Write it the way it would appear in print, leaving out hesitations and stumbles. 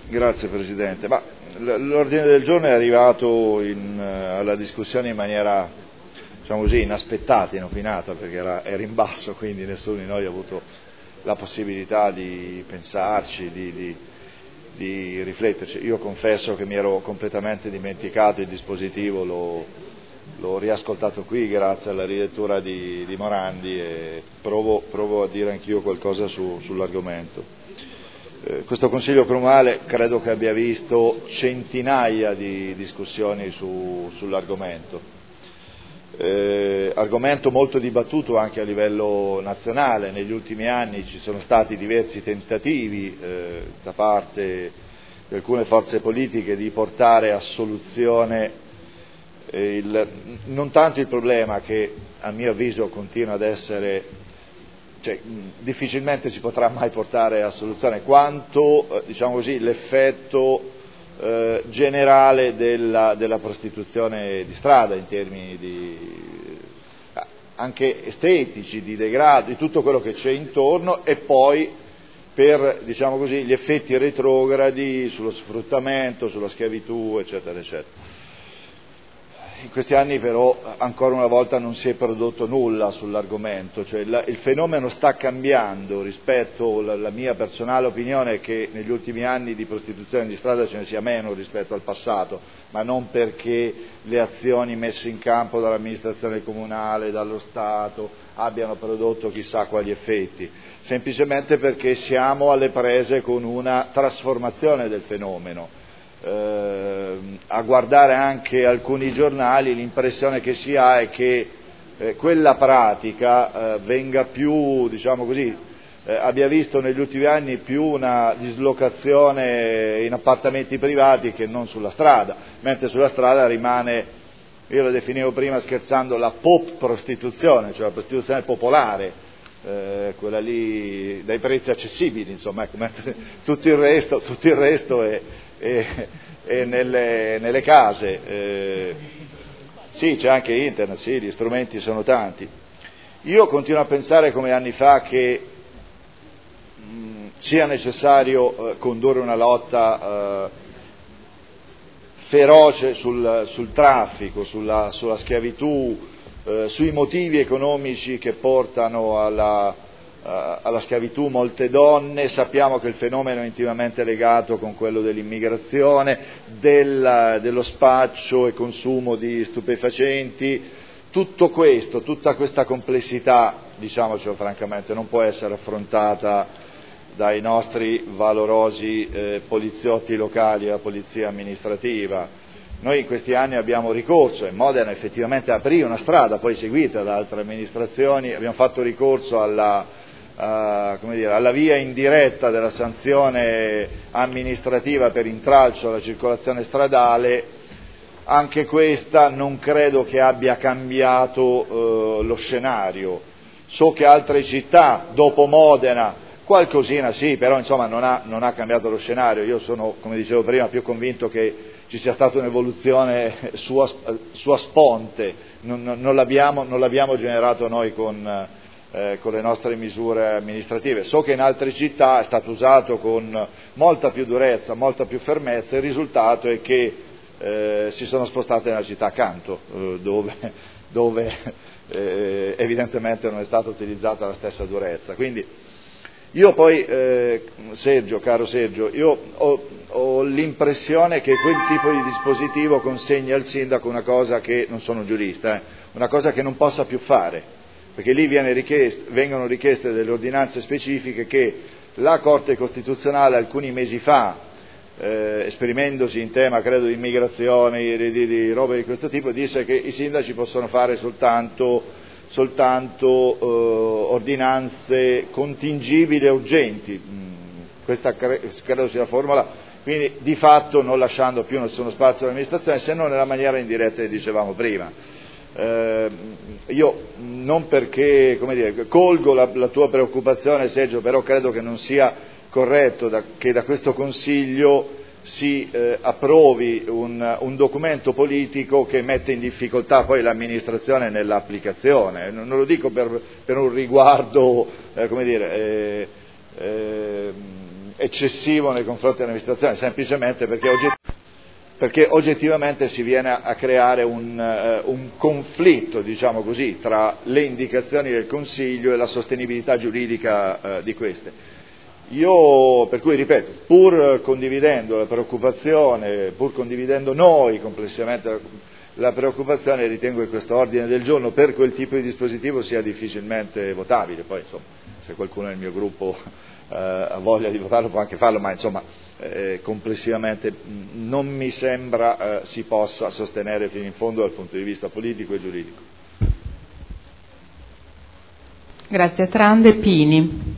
Grazie Presidente. L'ordine del giorno è arrivato alla discussione in maniera, diciamo così, inaspettata, inopinata, perché era in basso, quindi nessuno di noi ha avuto la possibilità di pensarci, di rifletterci. Io confesso che mi ero completamente dimenticato il dispositivo, l'ho riascoltato qui grazie alla rilettura di Morandi e provo a dire anch'io qualcosa sull'argomento. Questo Consiglio Comunale credo che abbia visto centinaia di discussioni sull'argomento, argomento molto dibattuto anche a livello nazionale. Negli ultimi anni ci sono stati diversi tentativi da parte di alcune forze politiche di portare a soluzione non tanto il problema che a mio avviso continua ad essere, difficilmente si potrà mai portare a soluzione, quanto diciamo così, l'effetto generale della prostituzione di strada in termini anche estetici, di degrado, di tutto quello che c'è intorno, e poi per, diciamo così, gli effetti retrogradi sullo sfruttamento, sulla schiavitù, eccetera, eccetera. In questi anni però ancora una volta non si è prodotto nulla sull'argomento, cioè il fenomeno sta cambiando. Rispetto alla mia personale opinione è che negli ultimi anni di prostituzione di strada ce ne sia meno rispetto al passato, ma non perché le azioni messe in campo dall'amministrazione comunale, dallo Stato abbiano prodotto chissà quali effetti, semplicemente perché siamo alle prese con una trasformazione del fenomeno. A guardare anche alcuni giornali l'impressione che si ha è che quella pratica venga più, diciamo così, abbia visto negli ultimi anni più una dislocazione in appartamenti privati che non sulla strada, mentre sulla strada rimane, io la definivo prima scherzando, la pop prostituzione, cioè la prostituzione popolare, quella lì dai prezzi accessibili, insomma, ecco, mentre tutto il resto è nelle case. Sì, c'è anche internet, sì, gli strumenti sono tanti. Io continuo a pensare come anni fa che sia necessario condurre una lotta feroce sul traffico, sulla schiavitù, sui motivi economici che portano alla schiavitù molte donne. Sappiamo che il fenomeno è intimamente legato con quello dell'immigrazione, dello spaccio e consumo di stupefacenti. Tutto questo, tutta questa complessità, diciamocelo francamente, non può essere affrontata dai nostri valorosi poliziotti locali e la polizia amministrativa. Noi in questi anni abbiamo ricorso, e Modena effettivamente aprì una strada poi seguita da altre amministrazioni, abbiamo fatto ricorso alla via indiretta della sanzione amministrativa per intralcio alla circolazione stradale. Anche questa non credo che abbia cambiato lo scenario. So che altre città, dopo Modena, qualcosina sì, però insomma non ha cambiato lo scenario. Io sono, come dicevo prima, più convinto che ci sia stata un'evoluzione sua sponte, non l'abbiamo generato noi con le nostre misure amministrative. So che in altre città è stato usato con molta più durezza, molta più fermezza, e il risultato è che si sono spostate nella città accanto, dove evidentemente non è stata utilizzata la stessa durezza. Quindi io poi, caro Sergio, io ho l'impressione che quel tipo di dispositivo consegni al sindaco una cosa che, non sono giurista, una cosa che non possa più fare, perché lì vengono richieste delle ordinanze specifiche che la Corte Costituzionale alcuni mesi fa, esprimendosi in tema credo di immigrazione, di robe di questo tipo, disse che i sindaci possono fare soltanto ordinanze contingibili e urgenti. Questa credo sia la formula, quindi di fatto non lasciando più nessuno spazio all'amministrazione, se non nella maniera indiretta che dicevamo prima. Io non perché, colgo la tua preoccupazione, Sergio, però credo che non sia corretto che da questo Consiglio si approvi un documento politico che mette in difficoltà poi l'amministrazione nell'applicazione. Non lo dico per un riguardo eccessivo nei confronti dell'amministrazione, semplicemente perché oggettivamente si viene a creare un conflitto, diciamo così, tra le indicazioni del Consiglio e la sostenibilità giuridica di queste. Io, per cui ripeto, pur condividendo la preoccupazione, pur condividendo noi complessivamente la preoccupazione, ritengo che questo ordine del giorno per quel tipo di dispositivo sia difficilmente votabile. Poi insomma, se qualcuno nel mio gruppo ha voglia di votarlo può anche farlo, ma insomma complessivamente non mi sembra si possa sostenere fino in fondo dal punto di vista politico e giuridico. Grazie. Trande Pini.